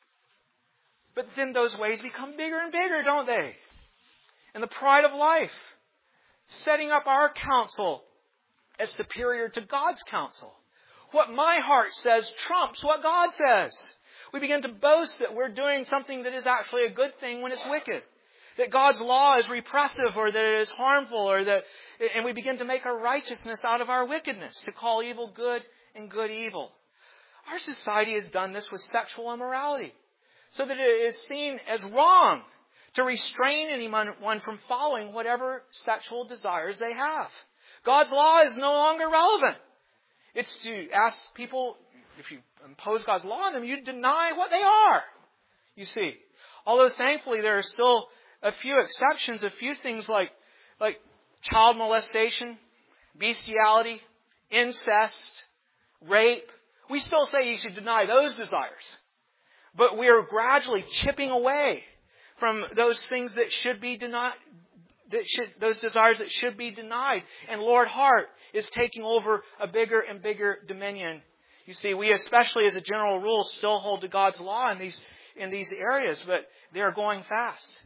But then those ways become bigger and bigger, don't they? And the pride of life. Setting up our counsel as superior to God's counsel. What my heart says trumps what God says. We begin to boast that we're doing something that is actually a good thing when it's wicked. That God's law is repressive or that it is harmful or that, and we begin to make our righteousness out of our wickedness, to call evil good and good evil. Our society has done this with sexual immorality, so that it is seen as wrong to restrain anyone from following whatever sexual desires they have. God's law is no longer relevant. It's to ask people, if you impose God's law on them, you deny what they are. You see. Although thankfully there are still a few exceptions, a few things like, like child molestation, bestiality, incest, rape. We still say you should deny those desires. But we are gradually chipping away from those things that should be denied, that should, those desires that should be denied. And Lord Heart is taking over a bigger and bigger dominion. You see, we especially as a general rule still hold to God's law in these, in these areas, but they are going fast.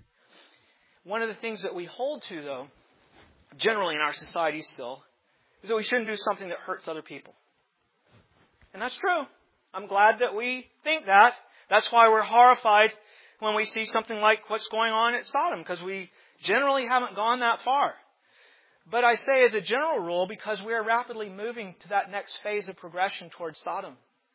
One of the things that we hold to, though, generally in our society still, is that we shouldn't do something that hurts other people. And that's true. I'm glad that we think that. That's why we're horrified when we see something like what's going on at Sodom, because we generally haven't gone that far. But I say as a general rule, because we are rapidly moving to that next phase of progression towards Sodom.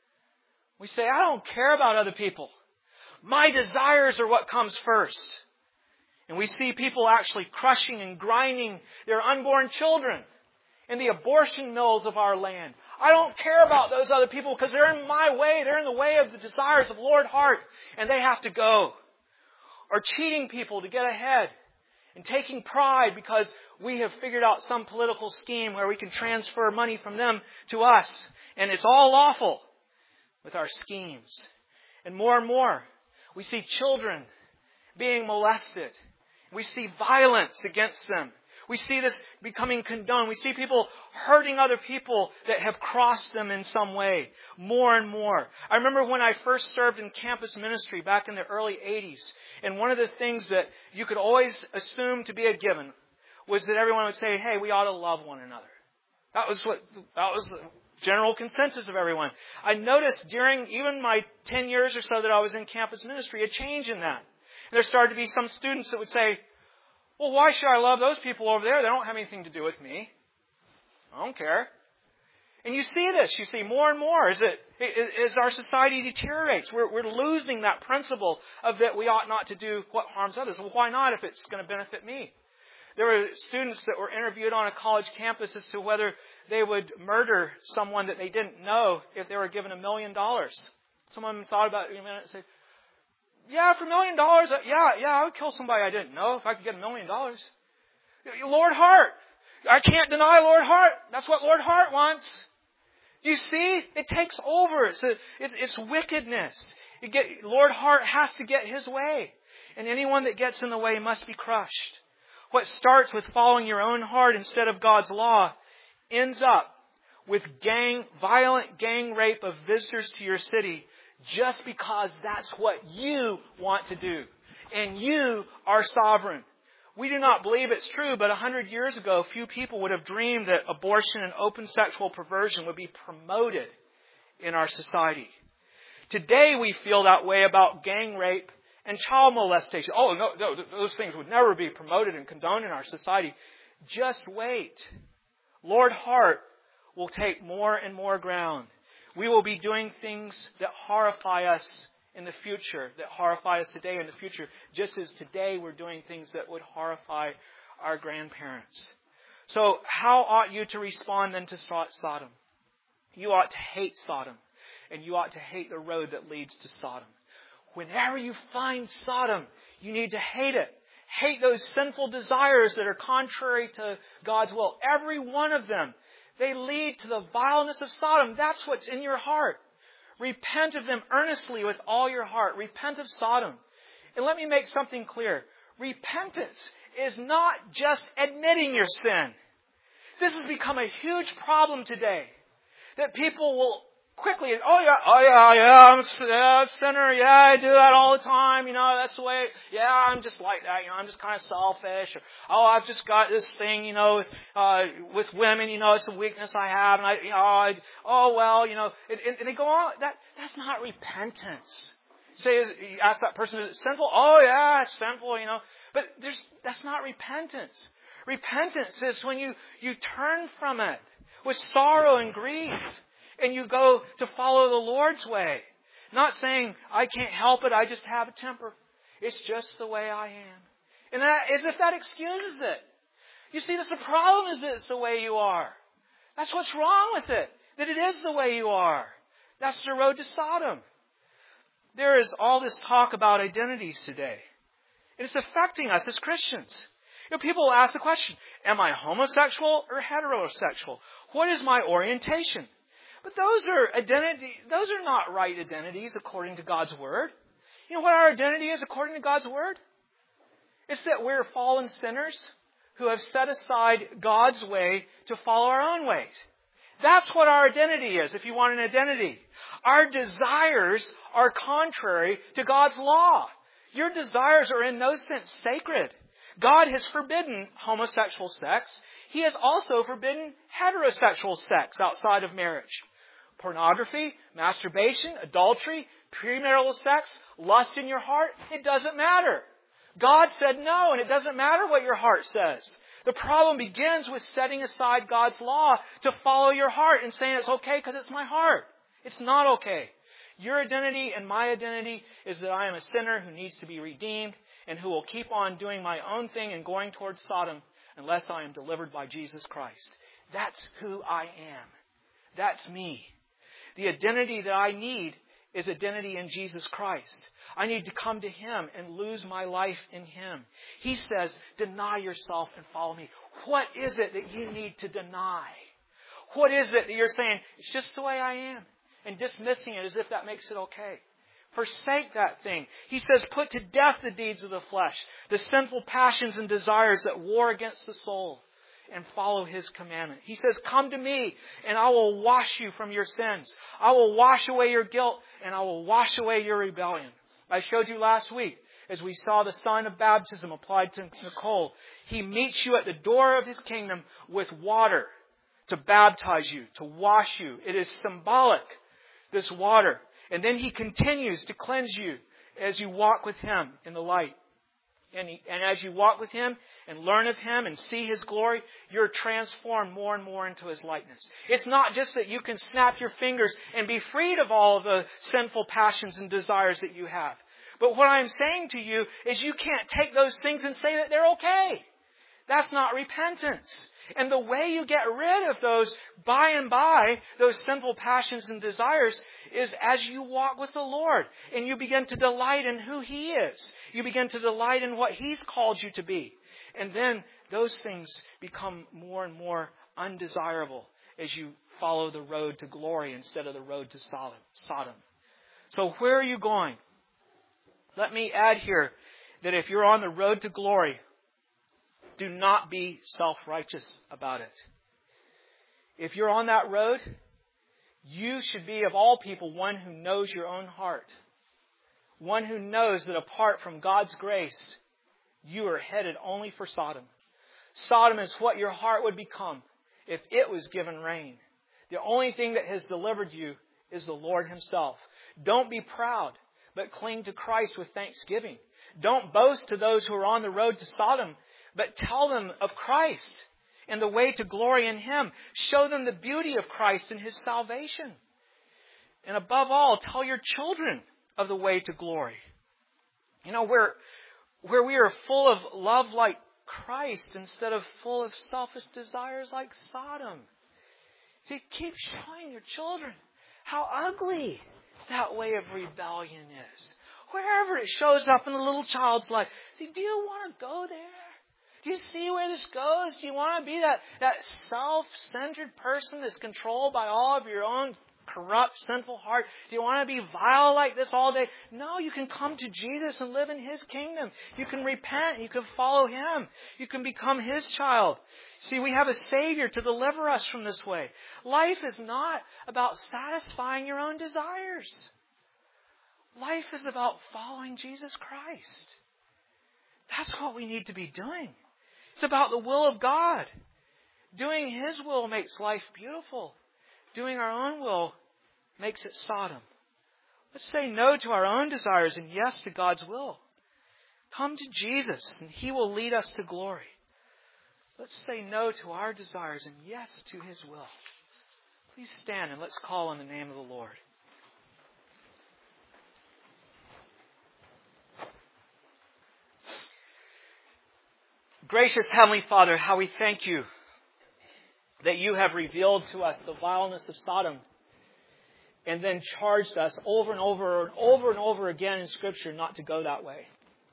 We say, I don't care about other people. My desires are what comes first. And we see people actually crushing and grinding their unborn children in the abortion mills of our land. I don't care about those other people because they're in my way. They're in the way of the desires of Lord Heart, and they have to go. Or cheating people to get ahead and taking pride because we have figured out some political scheme where we can transfer money from them to us. And it's all lawful with our schemes. And more and more, we see children being molested. We see violence against them. We see this becoming condoned. We see people hurting other people that have crossed them in some way. More and more. I remember when I first served in campus ministry back in the early eighties. And one of the things that you could always assume to be a given was that everyone would say, hey, we ought to love one another. That was what, that was the general consensus of everyone. I noticed during even my ten years or so that I was in campus ministry, a change in that. And there started to be some students that would say, well, why should I love those people over there? They don't have anything to do with me. I don't care. And you see this. You see more and more as, it, as our society deteriorates. We're, we're losing that principle of that we ought not to do what harms others. Well, why not if it's going to benefit me? There were students that were interviewed on a college campus as to whether they would murder someone that they didn't know if they were given a million dollars. Some of them thought about it a minute and said, yeah, for a million dollars, yeah, yeah, I would kill somebody I didn't know if I could get a million dollars. Lord Hart. I can't deny Lord Hart. That's what Lord Hart wants. Do you see? It takes over. It's, a, it's, it's wickedness. You get, Lord Hart has to get his way. And anyone that gets in the way must be crushed. What starts with following your own heart instead of God's law ends up with gang, violent gang rape of visitors to your city just because that's what you want to do. And you are sovereign. We do not believe it's true, but a hundred years ago, few people would have dreamed that abortion and open sexual perversion would be promoted in our society. Today, we feel that way about gang rape and child molestation. Oh, no, no, those things would never be promoted and condoned in our society. Just wait. Lord Hart will take more and more ground. We will be doing things that horrify us in the future, that horrify us today in the future, just as today we're doing things that would horrify our grandparents. So how ought you to respond then to Sodom? You ought to hate Sodom, and you ought to hate the road that leads to Sodom. Whenever you find Sodom, you need to hate it. Hate those sinful desires that are contrary to God's will. Every one of them, they lead to the vileness of Sodom. That's what's in your heart. Repent of them earnestly with all your heart. Repent of Sodom. And let me make something clear. Repentance is not just admitting your sin. This has become a huge problem today. That people will quickly, oh yeah, oh yeah, yeah, I'm a, yeah, a sinner. Yeah, I do that all the time. You know, that's the way, yeah, I'm just like that. You know, I'm just kind of selfish. Or, oh, I've just got this thing, you know, with, uh, with women, you know, it's a weakness I have. And I, you know, I, oh well, you know, and, and they go on. That, that's not repentance. Say, is, you ask that person, is it sinful? Oh yeah, it's sinful, you know. But there's, that's not repentance. Repentance is when you, you turn from it with sorrow and grief. And you go to follow the Lord's way. Not saying, I can't help it, I just have a temper. It's just the way I am. And that, as if that excuses it. You see, that's the problem is that it's the way you are. That's what's wrong with it. That it is the way you are. That's the road to Sodom. There is all this talk about identities today. And it's affecting us as Christians. You know, people will ask the question, am I homosexual or heterosexual? What is my orientation? But those are identity, those are not right identities according to God's Word. You know what our identity is according to God's Word? It's that we're fallen sinners who have set aside God's way to follow our own ways. That's what our identity is, if you want an identity. Our desires are contrary to God's law. Your desires are in no sense sacred. God has forbidden homosexual sex. He has also forbidden heterosexual sex outside of marriage. Pornography, masturbation, adultery, premarital sex, lust in your heart, it doesn't matter. God said no, and it doesn't matter what your heart says. The problem begins with setting aside God's law to follow your heart and saying it's okay because it's my heart. It's not okay. Your identity and my identity is that I am a sinner who needs to be redeemed and who will keep on doing my own thing and going towards Sodom unless I am delivered by Jesus Christ. That's who I am. That's me. The identity that I need is identity in Jesus Christ. I need to come to Him and lose my life in Him. He says, deny yourself and follow me. What is it that you need to deny? What is it that you're saying, it's just the way I am, and dismissing it as if that makes it okay? Forsake that thing. He says, put to death the deeds of the flesh, the sinful passions and desires that war against the soul, and follow His commandment. He says, come to me and I will wash you from your sins. I will wash away your guilt and I will wash away your rebellion. I showed you last week as we saw the sign of baptism applied to Nicole. He meets you at the door of His kingdom with water to baptize you, to wash you. It is symbolic, this water. And then He continues to cleanse you as you walk with Him in the light. And, he, and as you walk with Him and learn of Him and see His glory, you're transformed more and more into His likeness. It's not just that you can snap your fingers and be freed of all of the sinful passions and desires that you have. But what I'm saying to you is you can't take those things and say that they're okay. That's not repentance. And the way you get rid of those by and by, those sinful passions and desires, is as you walk with the Lord and you begin to delight in who He is. You begin to delight in what He's called you to be. And then those things become more and more undesirable as you follow the road to glory instead of the road to Sodom. So where are you going? Let me add here that if you're on the road to glory, do not be self-righteous about it. If you're on that road, you should be, of all people, one who knows your own heart. One who knows that apart from God's grace, you are headed only for Sodom. Sodom is what your heart would become if it was given rein. The only thing that has delivered you is the Lord Himself. Don't be proud, but cling to Christ with thanksgiving. Don't boast to those who are on the road to Sodom, but tell them of Christ and the way to glory in Him. Show them the beauty of Christ and His salvation. And above all, tell your children of the way to glory. You know, where, where we are full of love like Christ instead of full of selfish desires like Sodom. See, keep showing your children how ugly that way of rebellion is. Wherever it shows up in a little child's life. See, do you want to go there? Do you see where this goes? Do you want to be that, that self-centered person that's controlled by all of your own corrupt, sinful heart? Do you want to be vile like this all day? No, you can come to Jesus and live in His kingdom. You can repent. You can follow Him. You can become His child. See, we have a Savior to deliver us from this way. Life is not about satisfying your own desires. Life is about following Jesus Christ. That's what we need to be doing. It's about the will of God. Doing His will makes life beautiful. Doing our own will makes it Sodom. Let's say no to our own desires and yes to God's will. Come to Jesus and He will lead us to glory. Let's say no to our desires and yes to His will. Please stand and let's call on the name of the Lord. Gracious Heavenly Father, how we thank You that You have revealed to us the vileness of Sodom and then charged us over and over and over and over again in Scripture not to go that way.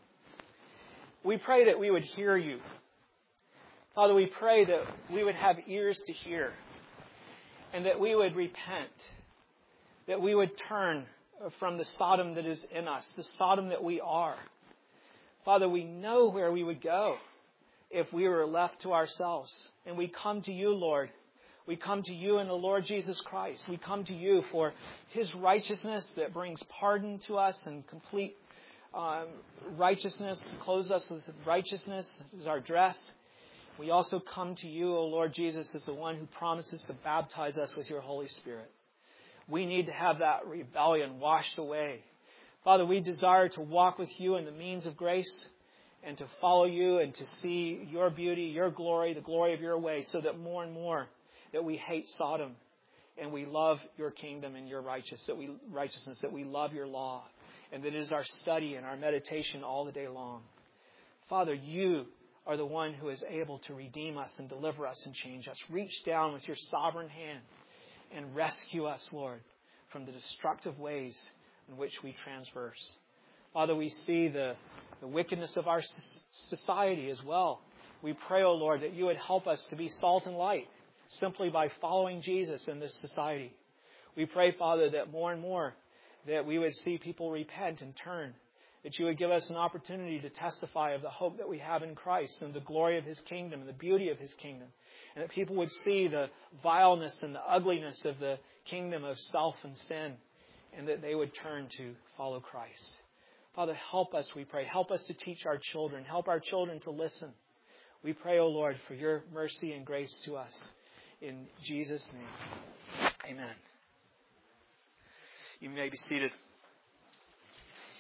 We pray that we would hear You. Father, we pray that we would have ears to hear and that we would repent, that we would turn from the Sodom that is in us, the Sodom that we are. Father, we know where we would go if we were left to ourselves. And we come to You, Lord. We come to You in the Lord Jesus Christ. We come to You for His righteousness that brings pardon to us and complete um, righteousness, clothes us with righteousness as our dress. We also come to You, O Lord Jesus, as the one who promises to baptize us with Your Holy Spirit. We need to have that rebellion washed away. Father, we desire to walk with You in the means of grace and to follow You and to see Your beauty, Your glory, the glory of Your way, so that more and more that we hate Sodom and we love Your kingdom and Your righteous, that we, righteousness, that we love Your law, and that it is our study and our meditation all the day long. Father, You are the one who is able to redeem us and deliver us and change us. Reach down with Your sovereign hand and rescue us, Lord, from the destructive ways in which we transverse. Father, we see the, the wickedness of our society as well. We pray, O Lord, that You would help us to be salt and light simply by following Jesus in this society. We pray, Father, that more and more that we would see people repent and turn, that You would give us an opportunity to testify of the hope that we have in Christ and the glory of His kingdom and the beauty of His kingdom, and that people would see the vileness and the ugliness of the kingdom of self and sin, and that they would turn to follow Christ. Father, help us, we pray. Help us to teach our children. Help our children to listen. We pray, O Lord, for Your mercy and grace to us. In Jesus' name, amen. You may be seated.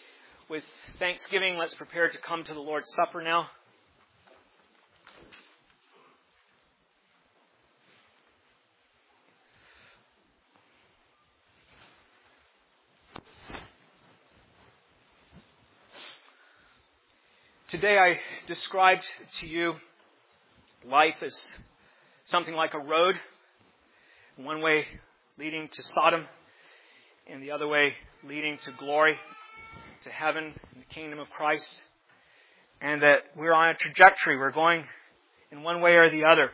With thanksgiving, let's prepare to come to the Lord's Supper now. Today I described to you life as something like a road, one way leading to Sodom, and the other way leading to glory, to heaven, and the kingdom of Christ, and that we're on a trajectory. We're going in one way or the other.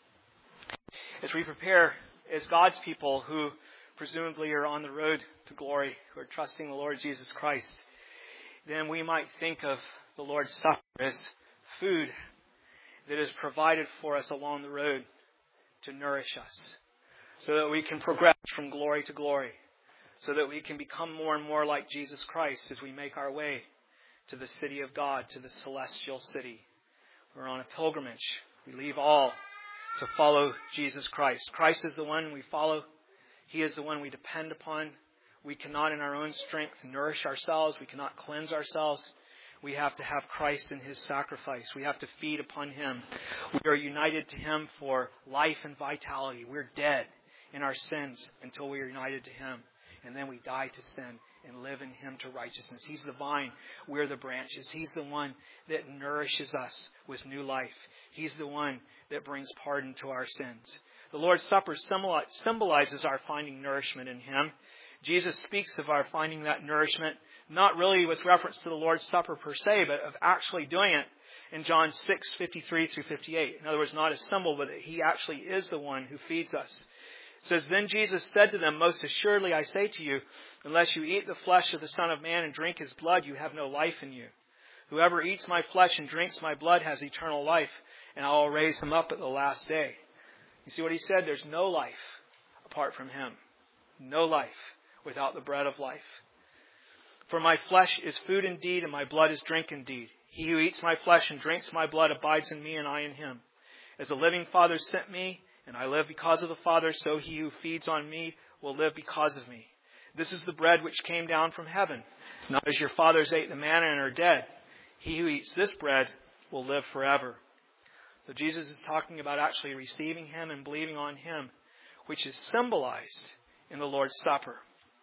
As we prepare as God's people who presumably are on the road to glory, who are trusting the Lord Jesus Christ, then we might think of the Lord's Supper as food that is provided for us along the road to nourish us, so that we can progress from glory to glory, so that we can become more and more like Jesus Christ as we make our way to the city of God, to the celestial city. We're on a pilgrimage. We leave all to follow Jesus Christ. Christ is the one we follow. He is the one we depend upon. We cannot in our own strength nourish ourselves. We cannot cleanse ourselves. We have to have Christ in His sacrifice. We have to feed upon Him. We are united to Him for life and vitality. We're dead in our sins until we are united to Him. And then we die to sin and live in Him to righteousness. He's the vine. We're the branches. He's the one that nourishes us with new life. He's the one that brings pardon to our sins. The Lord's Supper symbolizes our finding nourishment in Him. Jesus speaks of our finding that nourishment, not really with reference to the Lord's Supper per se, but of actually doing it in John six, fifty-three through fifty-eight. In other words, not a symbol, but that He actually is the one who feeds us. It says, "Then Jesus said to them, 'Most assuredly I say to you, unless you eat the flesh of the Son of Man and drink His blood, you have no life in you. Whoever eats my flesh and drinks my blood has eternal life, and I will raise him up at the last day.'" You see what He said? There's no life apart from Him. No life without the bread of life. "For my flesh is food indeed, and my blood is drink indeed. He who eats my flesh and drinks my blood abides in me, and I in him. As the living Father sent me, and I live because of the Father, so he who feeds on me will live because of me. This is the bread which came down from heaven, not as your fathers ate the manna and are dead. He who eats this bread will live forever." So Jesus is talking about actually receiving Him and believing on Him, which is symbolized in the Lord's Supper.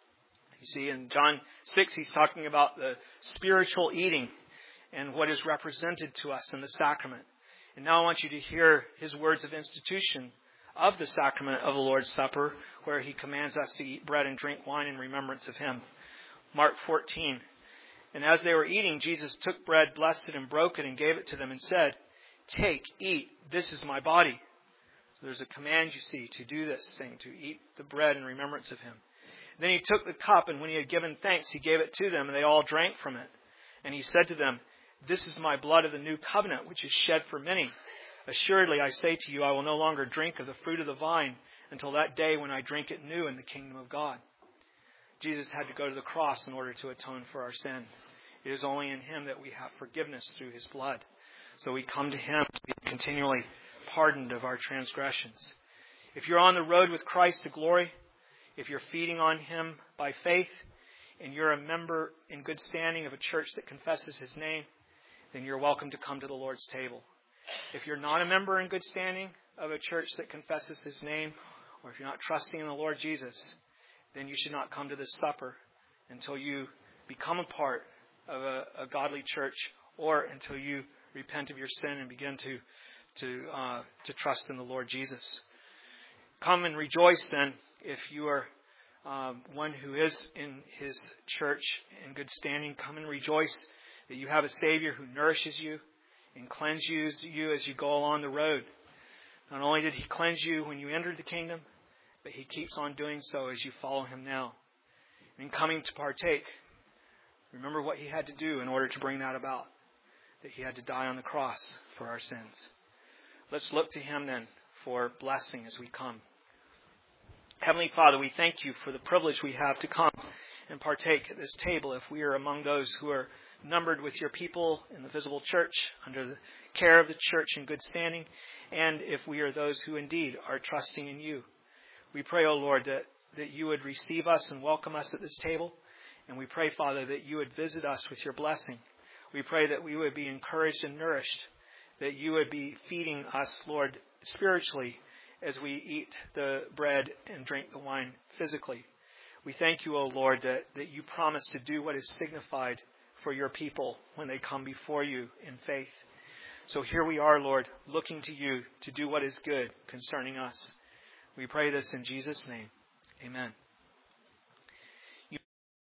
You see, in John six, He's talking about the spiritual eating and what is represented to us in the sacrament. And now I want you to hear His words of institution of the sacrament of the Lord's Supper, where He commands us to eat bread and drink wine in remembrance of Him. Mark fourteen. "And as they were eating, Jesus took bread, blessed it, and broke it, and gave it to them, and said, 'Take, eat, this is my body.'" So there's a command, you see, to do this thing, to eat the bread in remembrance of Him. "Then He took the cup, and when He had given thanks, He gave it to them, and they all drank from it. And He said to them, 'This is my blood of the new covenant, which is shed for many. Assuredly, I say to you, I will no longer drink of the fruit of the vine until that day when I drink it new in the kingdom of God.'" Jesus had to go to the cross in order to atone for our sin. It is only in Him that we have forgiveness through His blood. So we come to Him to be continually pardoned of our transgressions. If you're on the road with Christ to glory, if you're feeding on Him by faith, and you're a member in good standing of a church that confesses His name, then you're welcome to come to the Lord's table. If you're not a member in good standing of a church that confesses His name, or if you're not trusting in the Lord Jesus, then you should not come to this supper until you become a part of a, a godly church, or until you repent of your sin and begin to to uh, to trust in the Lord Jesus. Come and rejoice then if you are um, one who is in His church in good standing. Come and rejoice that you have a Savior who nourishes you and cleanses you as you go along the road. Not only did He cleanse you when you entered the kingdom, but He keeps on doing so as you follow Him now. In coming to partake, remember what He had to do in order to bring that about. That He had to die on the cross for our sins. Let's look to Him then for blessing as we come. Heavenly Father, we thank You for the privilege we have to come and partake at this table if we are among those who are numbered with Your people in the visible church, under the care of the church in good standing, and if we are those who indeed are trusting in You. We pray, O Lord, that, that You would receive us and welcome us at this table, And we pray, Father, that you would visit us with your blessing. We pray that we would be encouraged and nourished, that you would be feeding us, Lord, spiritually as we eat the bread and drink the wine physically. We thank you, O Lord, that, that you promise to do what is signified for your people when they come before you in faith. So here we are, Lord, looking to you to do what is good concerning us. We pray this in Jesus' name. Amen. You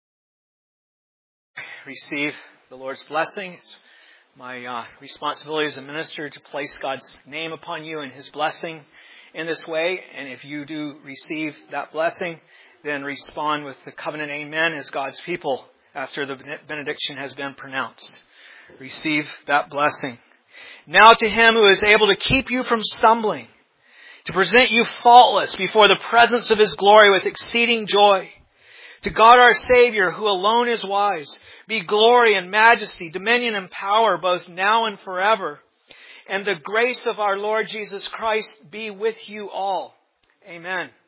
receive the Lord's blessing. It's my uh, responsibility as a minister to place God's name upon you and his blessing in this way. And if you do receive that blessing, then respond with the covenant amen as God's people after the benediction has been pronounced. Receive that blessing. Now to him who is able to keep you from stumbling, to present you faultless before the presence of his glory with exceeding joy. To God our Savior, who alone is wise, be glory and majesty, dominion and power, both now and forever. And the grace of our Lord Jesus Christ be with you all. Amen.